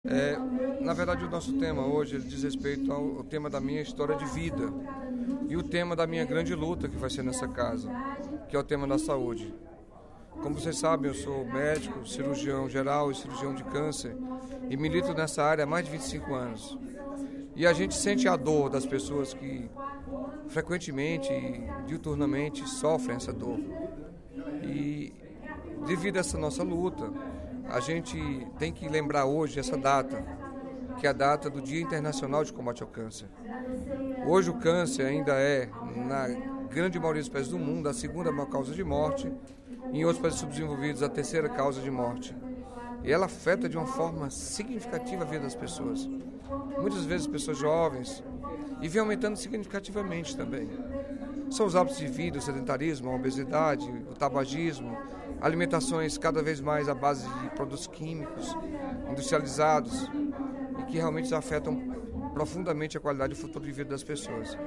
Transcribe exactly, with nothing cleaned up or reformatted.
É, na verdade, o nosso tema hoje ele diz respeito ao, ao tema da minha história de vida e o tema da minha grande luta que vai ser nessa casa, que é o tema da saúde. Como vocês sabem, eu sou médico, cirurgião geral e cirurgião de câncer e milito nessa área há mais de vinte e cinco anos. E a gente sente a dor das pessoas que frequentemente e diuturnamente sofrem essa dor. E devido a essa nossa luta, a gente tem que lembrar hoje essa data, que é a data do Dia Internacional de Combate ao Câncer. Hoje o câncer ainda é, na grande maioria dos países do mundo, a segunda maior causa de morte, e em outros países subdesenvolvidos a terceira causa de morte. E ela afeta de uma forma significativa a vida das pessoas. Muitas vezes pessoas jovens, e vem aumentando significativamente também. São os hábitos de vida, o sedentarismo, a obesidade, o tabagismo, alimentações cada vez mais à base de produtos químicos, industrializados, e que realmente afetam profundamente a qualidade e o futuro de vida das pessoas.